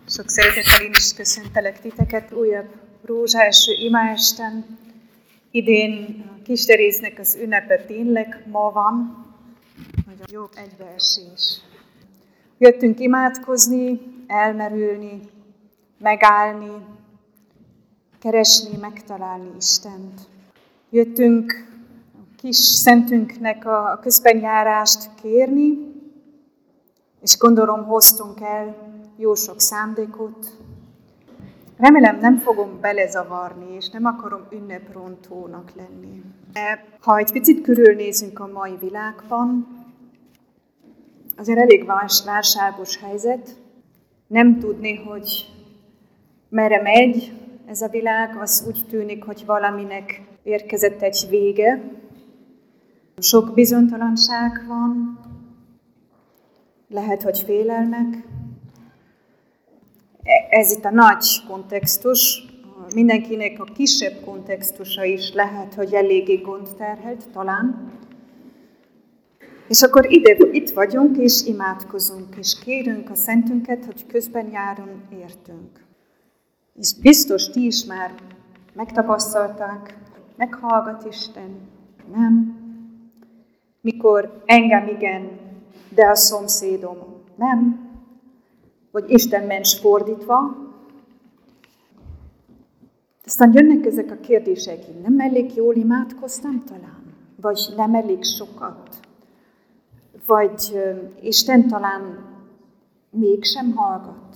Sok szeretettel én is köszöntelek titeket újabb rózsás imaesten. Idén a Kis Teréznek az ünnepe tényleg ma van, nagyon jó egybeesés. Jöttünk imádkozni, elmerülni, megállni, keresni, megtalálni Istent. Jöttünk a kis szentünknek a közbenjárást kérni, és gondolom hoztunk el jó sok szándékot. Remélem nem fogom belezavarni, és nem akarom ünneprontónak lenni. De ha egy picit körülnézünk a mai világban, azért elég válságos helyzet. Nem tudni, hogy merre megy ez a világ, az úgy tűnik, hogy valaminek érkezett egy vége. Sok bizonytalanság van, lehet, hogy félelmek. Ez itt a nagy kontextus, mindenkinek a kisebb kontextusa is lehet, hogy eléggé gondterhelt, talán. És akkor itt vagyunk, és imádkozunk, és kérünk a szentünket, hogy közben járjon értünk. És biztos ti is már megtapasztalták, meghallgat Isten, nem? Mikor engem igen, de a szomszédom nem? Vagy Isten ments fordítva. Aztán jönnek ezek a kérdések, hogy nem elég jól imádkoztam talán? Vagy nem elég sokat? Vagy Isten talán mégsem hallgat?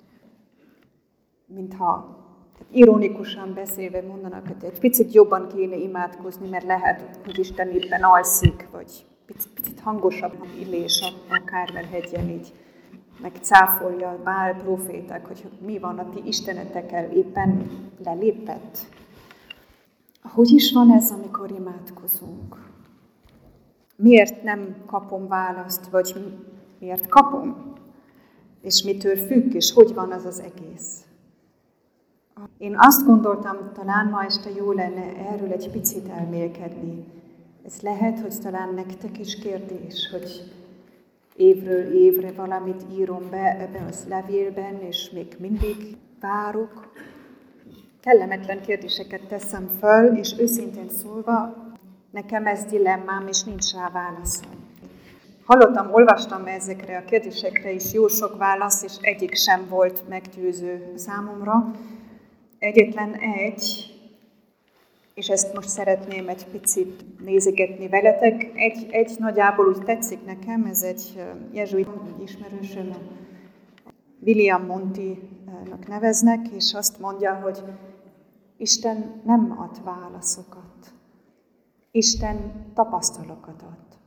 Mintha ironikusan beszélve mondanak, hogy egy picit jobban kéne imádkozni, mert lehet, hogy Isten éppen alszik, vagy picit hangosabb illés akár hegyen így megcáfolja a Bál proféták, hogy mi van a ti istenetekkel, éppen lelépett. Hogy is van ez, amikor imádkozunk? Miért nem kapom választ, vagy miért kapom? És mitől függ, és hogy van az az egész? Én azt gondoltam, talán ma este jó lenne erről egy picit elmélkedni. Ez lehet, hogy talán nektek is kérdés, hogy évről évre valamit írom be ebben az levélben, és még mindig várok. Kellemetlen kérdéseket teszem föl, és őszintén szólva, nekem ez dilemmám, és nincs rá válaszom. Olvastam ezekre a kérdésekre is jó sok válasz, és egyik sem volt meggyőző számomra. Egyetlen egy, és ezt most szeretném egy picit nézegetni veletek. Egy nagyjából úgy tetszik nekem, ez egy jezsuit ismerősöm, William Monty-nak neveznek, és azt mondja, hogy Isten nem ad válaszokat. Isten tapasztalatokat ad.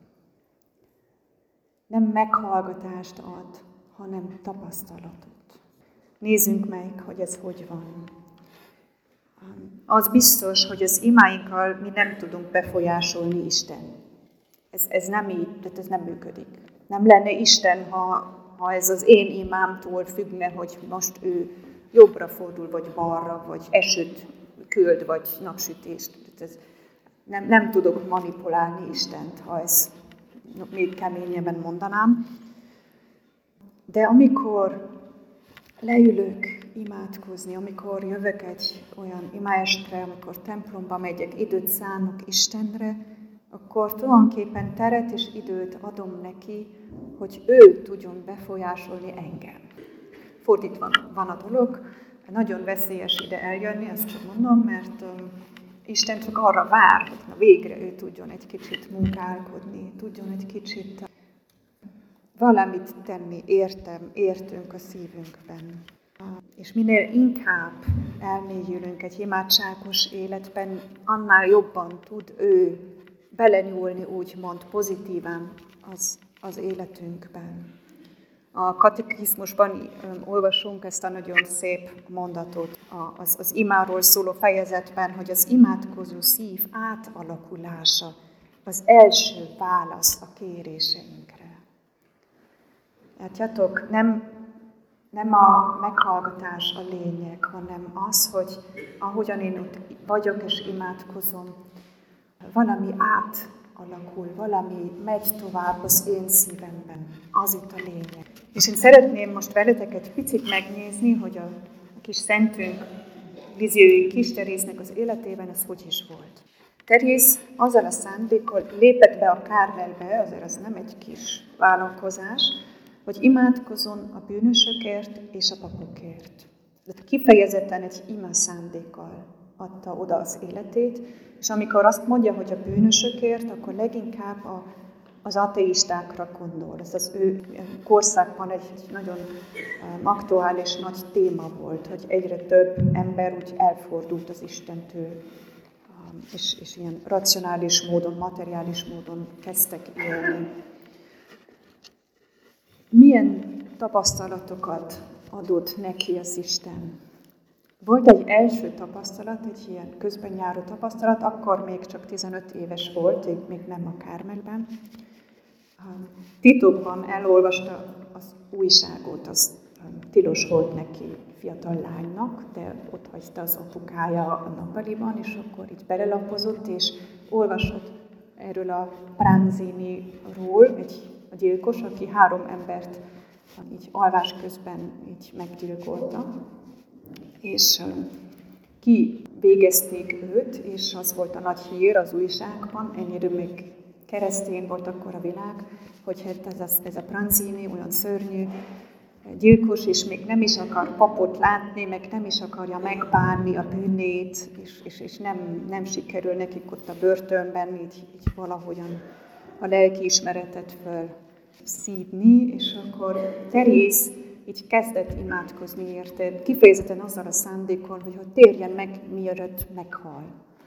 Nem meghallgatást ad, hanem tapasztalatot. Nézzünk meg, hogy ez hogy van. Az biztos, hogy az imáinkkal mi nem tudunk befolyásolni Isten. Ez nem így, tehát ez nem működik. Nem lenne Isten, ha ez az én imámtól függne, hogy most ő jobbra fordul, vagy balra, vagy esőt küld, vagy napsütést. Nem tudok manipulálni Istent, ha ezt még keményebben mondanám. De amikor leülök imádkozni, amikor jövök egy olyan imaestre, amikor templomba megyek, időt szánok Istenre, akkor tulajdonképpen teret és időt adom neki, hogy ő tudjon befolyásolni engem. Fordítva van a dolog, nagyon veszélyes ide eljönni, ezt csak mondom, mert Isten csak arra vár, hogy na végre ő tudjon egy kicsit munkálkodni, tudjon egy kicsit valamit tenni, értünk a szívünkben. És minél inkább elmélyülünk egy imádságos életben, annál jobban tud ő belenyúlni, úgymond pozitívan az életünkben. A katekizmusban olvasunk ezt a nagyon szép mondatot az imáról szóló fejezetben, hogy az imádkozó szív átalakulása az első válasz a kéréseinkre. Látjátok, nem a meghallgatás a lényeg, hanem az, hogy ahogyan én ott vagyok és imádkozom, valami alakul, valami megy tovább az én szívemben. Az itt a lényeg. És én szeretném most veletek egy picit megnézni, hogy a kis szentünk, Lizsiói kis Teréznek az életében ez hogy is volt. Teréz azzal a szándékkal lépett be a Kármelbe, azért az nem egy kis vállalkozás, hogy imádkozzon a bűnösökért és a papokért. De kifejezetten egy ima szándékkal adta oda az életét, és amikor azt mondja, hogy a bűnösökért, akkor leginkább az ateistákra gondol. Ez az ő korszakban egy nagyon aktuális nagy téma volt, hogy egyre több ember úgy elfordult az Istentől, és ilyen racionális módon, materiális módon kezdtek élni. Milyen tapasztalatokat adott neki az Isten? Volt egy első tapasztalat, egy ilyen közben járó tapasztalat, akkor még csak 15 éves volt, még nem a Kármelben. Titokban elolvasta az újságot, az tilos volt neki fiatal lánynak, de ott hagyta az apukája a nappaliban, és akkor így belelapozott, és olvasott erről a Pranziniról, a gyilkos, aki 3 embert így alvás közben így meggyilkolta. És kivégezték őt, és az volt a nagy hír az újságban, ennyire még keresztény volt akkor a világ, hogy hát ez a Pranzini olyan szörnyű gyilkos, és még nem is akar papot látni, meg nem is akarja megbánni a bűnét, és nem sikerül nekik ott a börtönben így valahogyan a lelkiismeretet felszívni, és akkor Teréz így kezdett imádkozni érte, kifejezetten azzal a szándékon, hogy térjen meg, mielőtt meghal.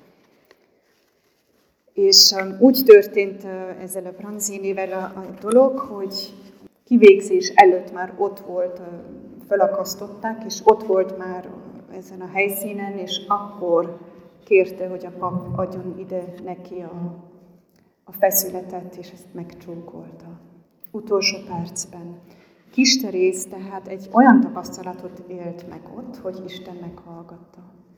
És úgy történt ezzel a Pranzinivel a dolog, hogy kivégzés előtt már ott volt, felakasztották, és ott volt már ezen a helyszínen, és akkor kérte, hogy a pap adjon ide neki a feszületet, és ezt megcsókolta. Utolsó percben. Kis Teréz tehát egy olyan tapasztalatot élt meg ott, hogy Isten meghallgatta.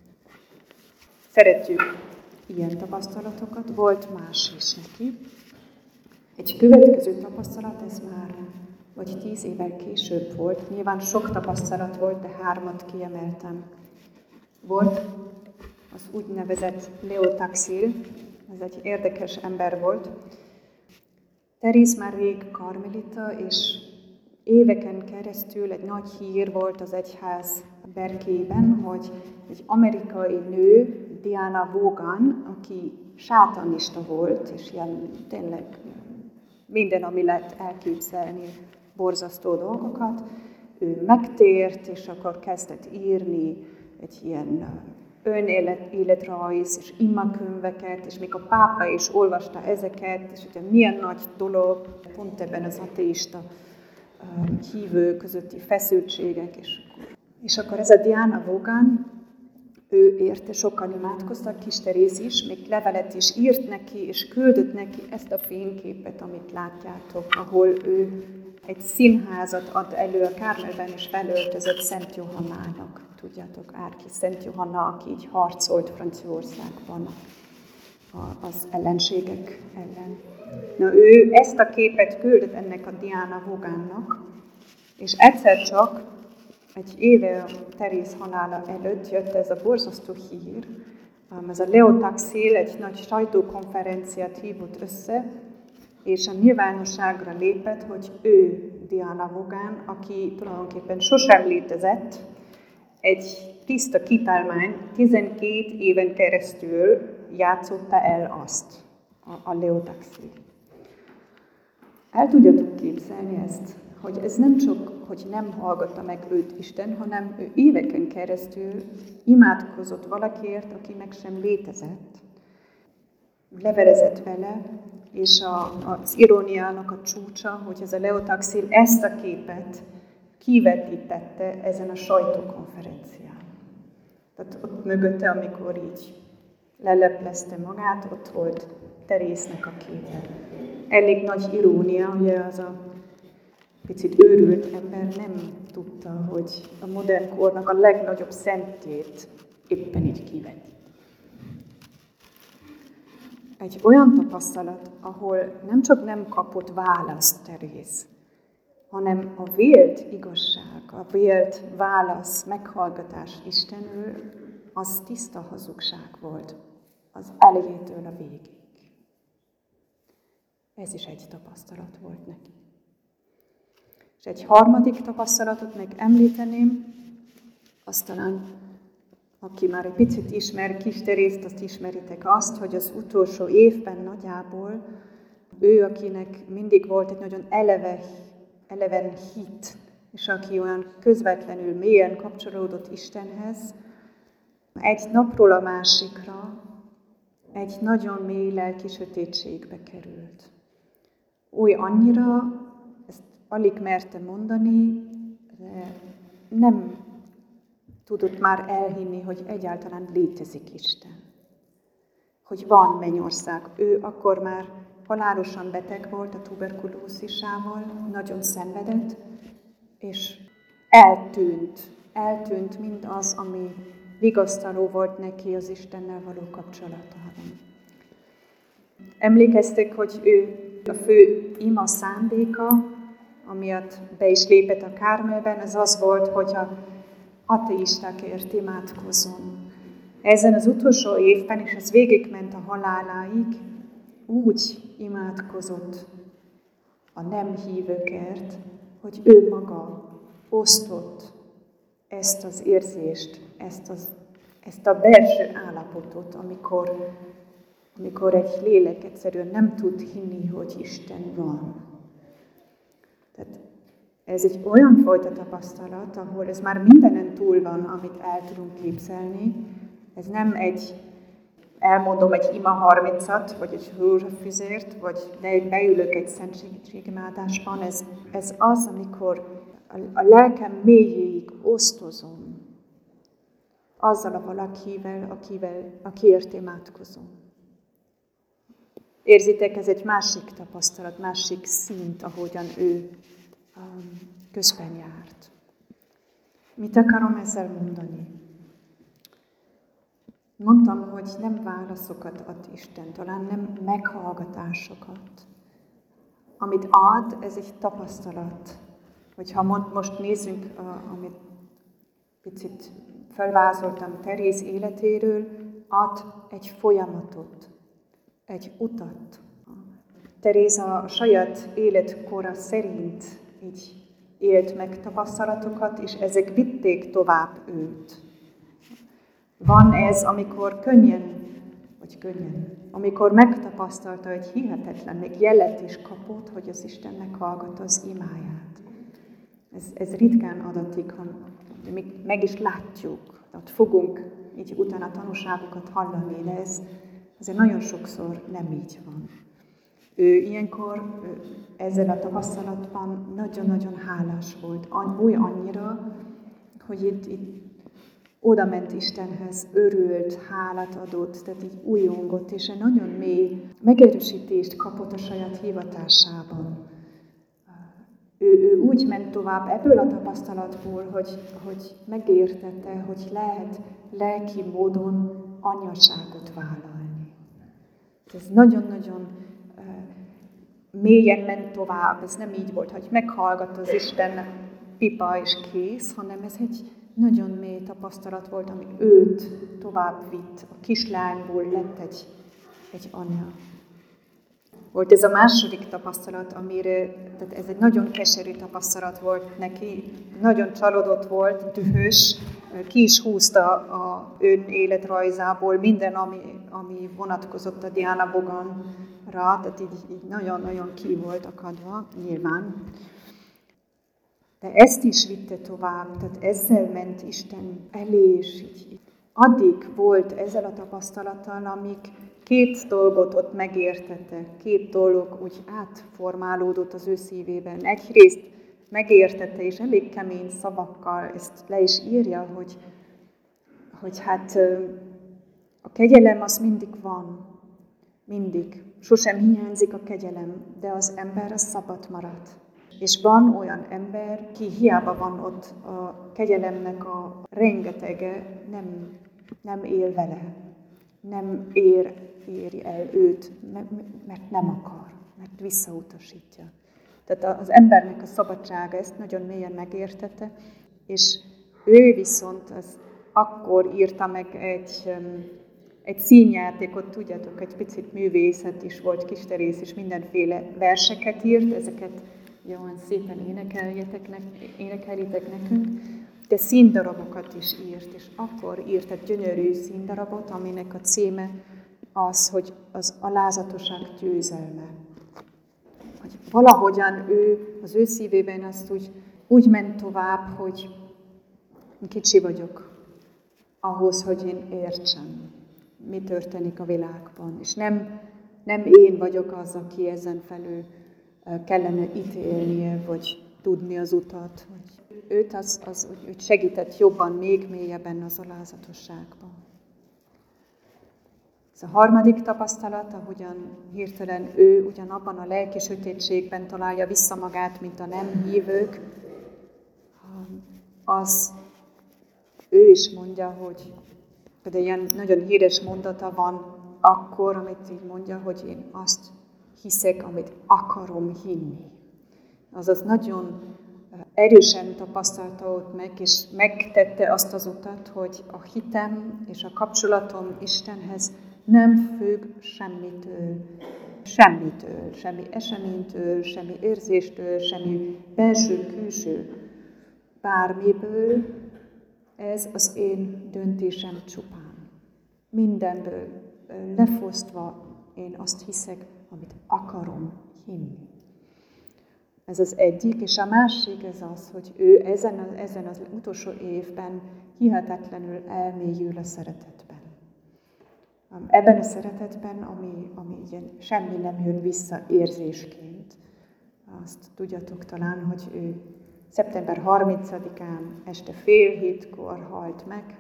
Szeretjük ilyen tapasztalatokat, volt más is neki. Egy következő tapasztalat, ez már vagy 10 évvel később volt. Nyilván sok tapasztalat volt, de 3 kiemeltem. Volt az úgynevezett Leo Taxil, ez egy érdekes ember volt. Teréz már rég karmelita, és éveken keresztül egy nagy hír volt az egyház berkében, hogy egy amerikai nő, Diana Vaughan, aki sátanista volt, és ilyen tényleg minden, ami lehet elképzelni, borzasztó dolgokat, ő megtért, és akkor kezdett írni egy ilyen önéletrajz és imakönyveket, és még a pápa is olvasta ezeket, és ugye milyen nagy dolog, pont ebben az ateista hívő közötti feszültségek. És akkor ez a Diana Vaughan, ő érte, sokan imádkoztak, Kis Teréz is, még levelet is írt neki, és küldött neki ezt a fényképet, amit látjátok, ahol ő egy színházat ad elő a Kármelben, és felöltözött Szent Johannának. Tudjátok, Árki Szent Johanna, aki így harcolt Franciaországban az ellenségek ellen. Na, ő ezt a képet küldött ennek a Diana Vaughannak, és egyszer csak egy éve Teréz halála előtt jött ez a borzasztó hír. Ez a Leo Taxil egy nagy sajtókonferenciát hívott össze, és a nyilvánosságra lépett, hogy ő Diana Vaughan, aki tulajdonképpen sosem létezett, egy tiszta kitálmány, 12 éven keresztül játszotta el azt, a Leo Taxil. El tudjátok képzelni ezt, hogy ez nem csak, hogy nem hallgatta meg őt Isten, hanem ő éveken keresztül imádkozott valakiért, aki meg sem létezett, levelezett vele, és az iróniának a csúcsa, hogy ez a Leo Taxil ezt a képet kivetítette ezen a sajtókonferencián. Tehát ott mögötte, amikor így leleplezte magát, ott volt Teréznek a képe. Elég nagy irónia, ugye az a picit őrült ember nem tudta, hogy a modern kornak a legnagyobb szentét éppen így kivetít. egy olyan tapasztalat, ahol nem csak nem kapott választ Teréz, hanem a vélt igazság, a vélt válasz, meghallgatás Istenről, az tiszta hazugság volt az elejétől a végig. Ez is egy tapasztalat volt neki. És egy harmadik tapasztalatot meg említeném, azt talán, aki már egy picit ismer Kis Terészt, azt ismeritek azt, hogy az utolsó évben nagyjából ő, akinek mindig volt egy nagyon eleven hit, és aki olyan közvetlenül mélyen kapcsolódott Istenhez, egy napról a másikra egy nagyon mély lelki sötétségbe került. Úgy annyira, ezt alig merte mondani, de nem tudott már elhinni, hogy egyáltalán létezik Isten. Hogy van mennyország. Ő akkor már halálosan beteg volt a tuberkulózisával, nagyon szenvedett, és eltűnt mindaz, ami vigasztaló volt neki az Istennel való kapcsolatában. Emlékeztek, hogy ő a fő ima szándéka, amiatt be is lépett a Kármelben, az volt, hogy a ateistákért imádkozzon. Ezen az utolsó évben, és ez végigment a haláláig, úgy imádkozott a nem hívőkért, hogy ő maga osztott ezt az érzést, ezt a belső állapotot, amikor egy lélek egyszerűen nem tud hinni, hogy Isten van. Tehát ez egy olyan fajta tapasztalat, ahol ez már mindenen túl van, amit el tudunk képzelni. Ez nem elmondom egy ima 30-at, vagy egy húrfüzért, vagy beülök egy szentségimádásban. Ez az, amikor a lelkem mélyéig osztozom azzal a valakivel, akiért imádkozom. Érzitek, ez egy másik tapasztalat, másik szint, ahogyan ő közben járt. Mit akarom ezzel mondani? Mondtam, hogy nem válaszokat ad Isten, talán nem meghallgatásokat. Amit ad, ez egy tapasztalat. Hogyha most nézzünk, amit picit felvázoltam Teréz életéről, ad egy folyamatot, egy utat. Teréz a saját életkora szerint így élt meg tapasztalatokat, és ezek vitték tovább őt. Van ez, amikor amikor megtapasztalta, hogy hihetetlen, még jelet is kapott, hogy az Isten meghallgatta az imáját. Ez ritkán adatik, mi meg is látjuk, ott fogunk így utána tanúságokat hallani, de ez azért nagyon sokszor nem így van. Ő ilyenkor ezzel a tapasztalatban nagyon-nagyon hálás volt, annyira, hogy itt oda ment Istenhez, örült, hálát adott, tehát így újongott, és egy nagyon mély megerősítést kapott a saját hivatásában. Ő úgy ment tovább ebből a tapasztalatból, hogy megértette, hogy lehet lelki módon anyaságot vállalni. Ez nagyon-nagyon mélyen ment tovább, ez nem így volt, hogy meghallgatta az Isten pipa és kész, hanem ez egy nagyon mély tapasztalat volt, ami őt tovább vitt. A kislányból lett egy anya. Volt ez a második tapasztalat, tehát ez egy nagyon keserű tapasztalat volt neki, nagyon csalódott volt, dühös, ki is húzta a ön életrajzából minden, ami vonatkozott a Diana Boganra, tehát így nagyon-nagyon ki volt akadva, nyilván. De ezt is vitte tovább, tehát ezzel ment Isten elé, és így. Addig volt ezzel a tapasztalattal, amíg két dolgot ott megértette, két dolog úgy átformálódott az ő szívében. Egyrészt megértette, és elég kemény szavakkal ezt le is írja, hogy hát a kegyelem az mindig van, mindig. Sosem hiányzik a kegyelem, de az ember az szabad marad. És van olyan ember, ki hiába van ott a kegyelemnek a rengetege, nem él vele. nem éri el őt, mert nem akar, mert visszautasítja. Tehát az embernek a szabadsága ezt nagyon mélyen megértette, és ő viszont akkor írta meg egy színjátékot, tudjátok, egy picit művészet is volt, Kisterész, és mindenféle verseket írt, ezeket olyan szépen énekelitek nekünk, de színdarabokat is írt, és akkor írt egy gyönyörű színdarabot, aminek a címe az, hogy az alázatosság győzelme. Hogy valahogyan az ő szívében azt úgy ment tovább, hogy kicsi vagyok ahhoz, hogy én értsem, mi történik a világban. És nem én vagyok az, aki ezen felül kellene ítélnie, vagy tudni az utat. Őt úgy segített jobban, még mélyebben az alázatosságban. Ez a harmadik tapasztalat, ahogyan hirtelen ő ugyanabban a lelki sötétségben találja vissza magát, mint a nem hívők, az ő is mondja, hogy de ilyen nagyon híres mondata van akkor, amit így mondja, hogy én azt hiszek, amit akarom hinni. Azaz nagyon erősen tapasztalta ott meg, és megtette azt az utat, hogy a hitem és a kapcsolatom Istenhez nem függ semmitől, semmi eseménytől, semmi érzéstől, semmi belső-külső, bármiből. Ez az én döntésem csupán. Mindenből lefosztva én azt hiszek, amit akarom hinni. Ez az egyik, és a másik ez az, hogy ő ezen az utolsó évben hihetetlenül elmélyül a szeretetben. Ebben a szeretetben, ami ilyen semmi nem jön vissza érzésként. Azt tudjatok talán, hogy ő szeptember 30-án este 6:30 halt meg,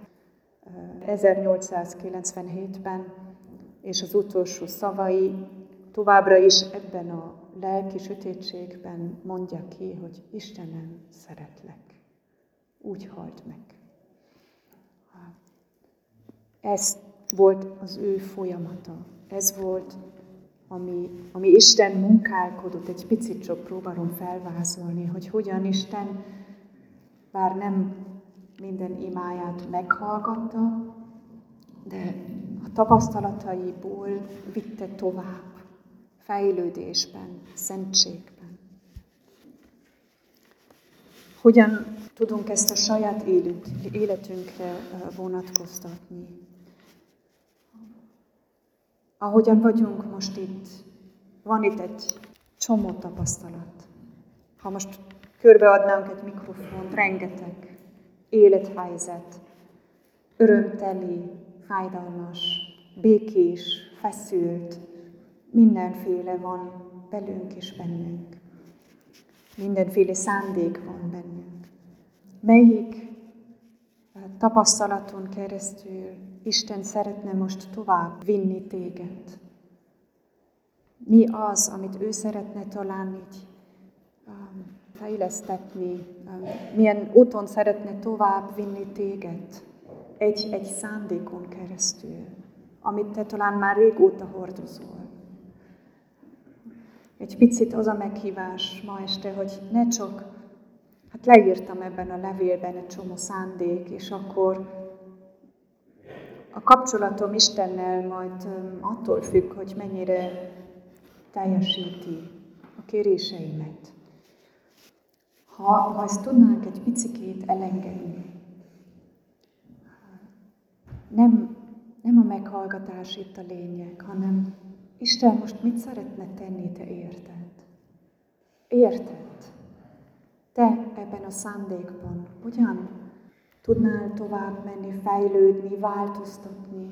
1897-ben, és az utolsó szavai továbbra is ebben a lelki sötétségben mondja ki, hogy Istenem, szeretlek. Úgy halt meg. Ez volt az ő folyamata. Ez volt, ami Isten munkálkodott, egy picit csak próbálom felvázolni, hogy hogyan Isten, bár nem minden imáját meghallgatta, de a tapasztalataiból vitte tovább, fejlődésben, szentségben. Hogyan tudunk ezt a saját életünkre vonatkoztatni? Ahogyan vagyunk most itt, van itt egy csomó tapasztalat. Ha most körbeadnánk egy mikrofont, rengeteg élethelyzet, örömteli, fájdalmas, békés, feszült, mindenféle van belünk és bennünk. Mindenféle szándék van bennünk. Melyik tapasztalaton keresztül Isten szeretne most tovább vinni téged? Mi az, amit ő szeretne talán így fejlesztetni? Milyen úton szeretne tovább vinni téged? Egy szándékon keresztül, amit te talán már régóta hordozol. Egy picit az a meghívás ma este, hogy ne csak, leírtam ebben a levélben egy csomó szándék, és akkor a kapcsolatom Istennel majd attól függ, hogy mennyire teljesíti a kéréseimet. Ha ezt tudnánk egy picikét elengedni, nem a meghallgatás itt a lényeg, hanem Isten most mit szeretne tenni, te érted? Érted? Te ebben a szándékban hogyan tudnál tovább menni, fejlődni, változtatni?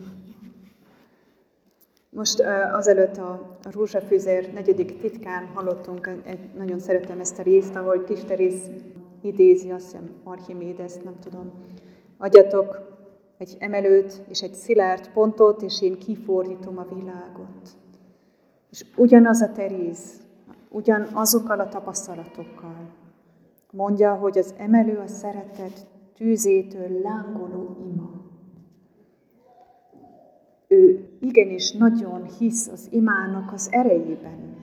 Most azelőtt a Rózsafűzér 4. titkán hallottunk, nagyon szeretem ezt a részt, ahol Kisterész idézi, azt hiszem Archimédeszt, nem tudom. Adjatok egy emelőt és egy szilárd pontot, és én kifordítom a világot. És ugyanaz a Teréz, ugyanazokkal a tapasztalatokkal mondja, hogy az emelő a szeretet tűzétől lángoló ima. ő igenis nagyon hisz az imának az erejében.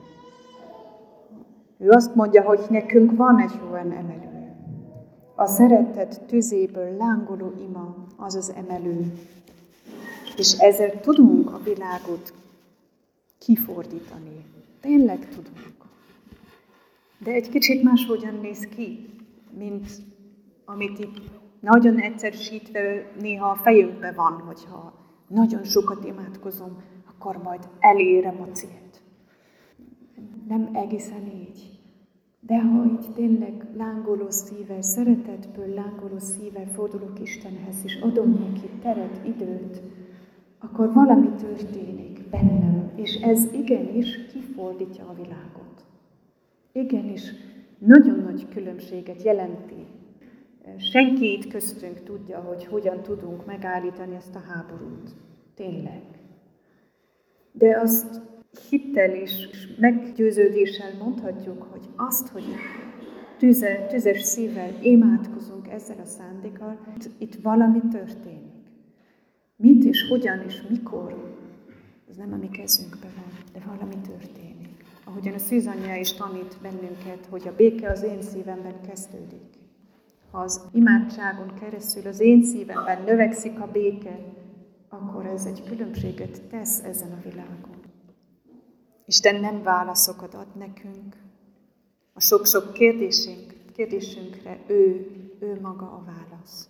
Ő azt mondja, hogy nekünk van egy olyan emelő. A szeretet tüzéből lángoló ima az az emelő. És ezzel tudunk a világot kifordítani. Tényleg tudunk. De egy kicsit máshogyan néz ki, mint amit itt nagyon egyszerűsítve néha a fejünkben van, hogyha nagyon sokat imádkozom, akkor majd elérem a célt. Nem egészen így. De ha így tényleg lángoló szívvel, szeretetből lángoló szívvel fordulok Istenhez, és adom neki teret, időt, akkor valami történik bennem, és ez igenis kifordítja a világot. Igenis nagyon nagy különbséget jelenti. Senki itt köztünk tudja, hogy hogyan tudunk megállítani ezt a háborút. Tényleg. De azt hittel és meggyőződéssel mondhatjuk, hogy azt, hogy tüzes szívvel imádkozunk ezzel a szándékkal, itt valami történik. Mit és hogyan és mikor, ez nem a mi kezünkben van, de valami történik. Ahogyan a szűzanyja is tanít bennünket, hogy a béke az én szívemben kezdődik. Ha az imádságon keresztül az én szívemben növekszik a béke, akkor ez egy különbséget tesz ezen a világon. Isten nem válaszokat ad nekünk. A sok-sok kérdésünkre ő maga a válasz.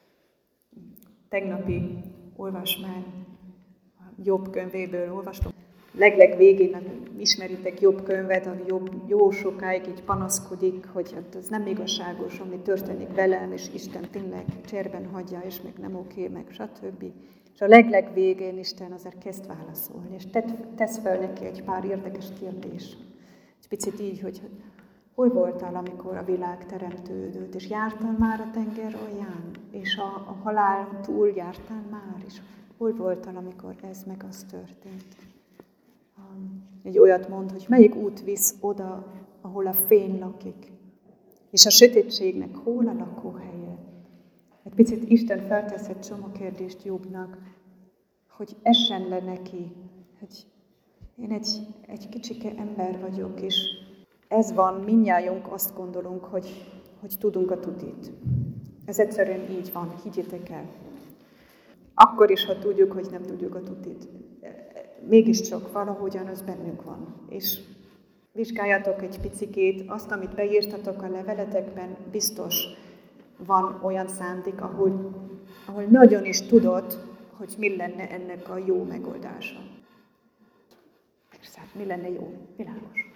Tegnapi olvasmány Jobb könyvéből olvastam. Legvégén ismeritek Jobb könyvet, a Jobb jó sokáig így panaszkodik, hogy ez nem igazságos, ami történik velem, és Isten tényleg cserben hagyja, és még nem oké, meg stb. És a legvégén Isten azért kezd válaszolni, és tesz fel neki egy pár érdekes kérdést. Egy picit így, hogy hol voltál, amikor a világ teremtődött, és jártál már a tenger alján, és a halál túl jártál már, és hol voltál, amikor ez meg az történt. Egy olyat mond, hogy melyik út visz oda, ahol a fény lakik, és a sötétségnek hol a lakóhelye. Egy picit Isten feltesz egy csomó kérdést Jobbnak, hogy essen le neki, hogy én egy kicsike ember vagyok, és ez van, mindnyájunk azt gondolunk, hogy tudunk a tutit. Ez egyszerűen így van, higgyétek el. Akkor is, ha tudjuk, hogy nem tudjuk a tutit. Mégiscsak valahogyan az bennünk van. És vizsgáljatok egy picikét, azt, amit beírtatok a leveletekben, biztos van olyan szándék, ahol nagyon is tudod, hogy mi lenne ennek a jó megoldása. Persze, mi lenne jó? Világos.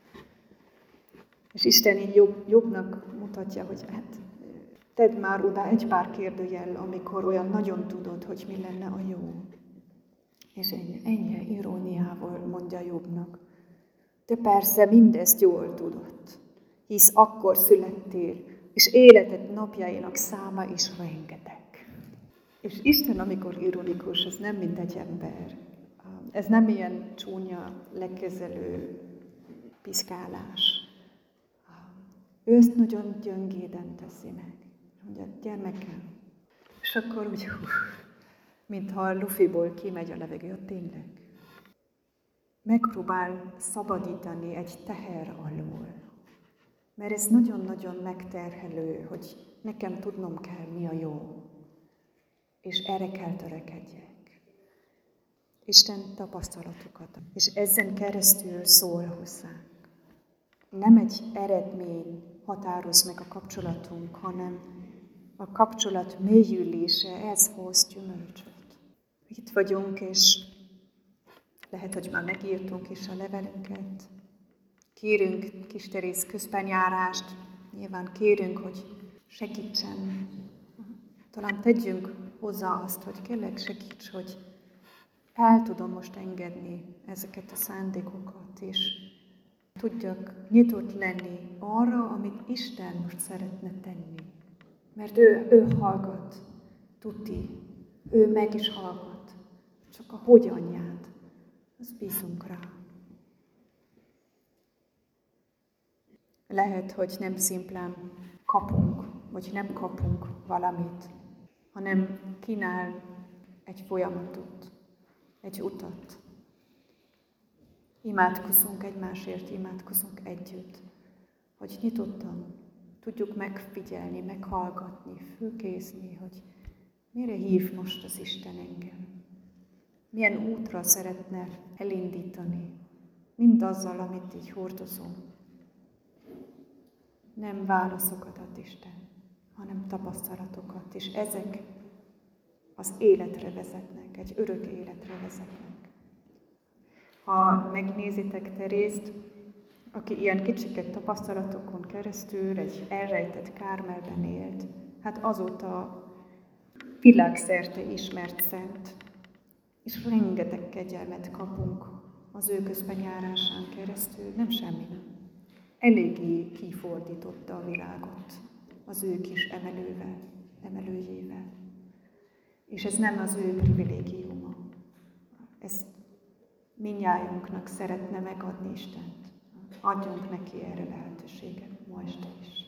És Isten így Jobbnak mutatja, hogy hát tedd már oda egy pár kérdőjel, amikor olyan nagyon tudod, hogy mi lenne a jó. És ennyi iróniával mondja Jobbnak. Te persze mindezt jól tudod, hisz akkor születtél, és életed napjainak száma is rengeteg. És Isten, amikor ironikus, ez nem mint egy ember. Ez nem ilyen csúnya, lekezelő piszkálás. Ő ezt nagyon gyöngéden teszi meg. Mondja, gyermekem. És akkor úgy, mintha a lufiból kimegy a levegő, tényleg. Megpróbál szabadítani egy teher alól. Mert ez nagyon-nagyon megterhelő, hogy nekem tudnom kell, mi a jó. És erre kell törekedjek. Isten tapasztalatokat. És ezen keresztül szól hozzánk. Nem egy eredmény határoz meg a kapcsolatunk, hanem a kapcsolat mélyülése, ez hoz gyümölcsöt. Itt vagyunk, és lehet, hogy már megírtunk is a levelünket. Kérünk kis Teréz közbenjárást, nyilván kérünk, hogy segítsen. Talán tegyünk hozzá azt, hogy kérlek segíts, hogy el tudom most engedni ezeket a szándékokat, és tudjak nyitott lenni arra, amit Isten most szeretne tenni. Mert ő hallgat, tuti, ő meg is hallgat. Csak a hogyanját, azt bízunk rá. Lehet, hogy nem szimplán kapunk, vagy nem kapunk valamit, hanem kínál egy folyamatot. egy utat. Imádkozunk egymásért, imádkozunk együtt, hogy nyitottan tudjuk megfigyelni, meghallgatni, fülkézni, hogy mire hív most az Isten engem. Milyen útra szeretne elindítani, mindazzal, amit így hordozom. Nem válaszokat ad Isten, hanem tapasztalatokat, és ezek az életre vezetnek, egy örök életre vezetnek. Ha megnézitek Terészt, aki ilyen kicsiket tapasztalatokon keresztül egy elrejtett Kármelben élt, hát azóta világszerte ismert szent, és rengeteg kegyelmet kapunk az ő közbenjárásán keresztül, nem semmi nem. Eléggé kifordította a világot az ő kis emelőjével. És ez nem az ő privilégiuma. Ezt mindnyájunknak szeretne megadni Istent. Adjunk neki erre lehetőséget ma este is.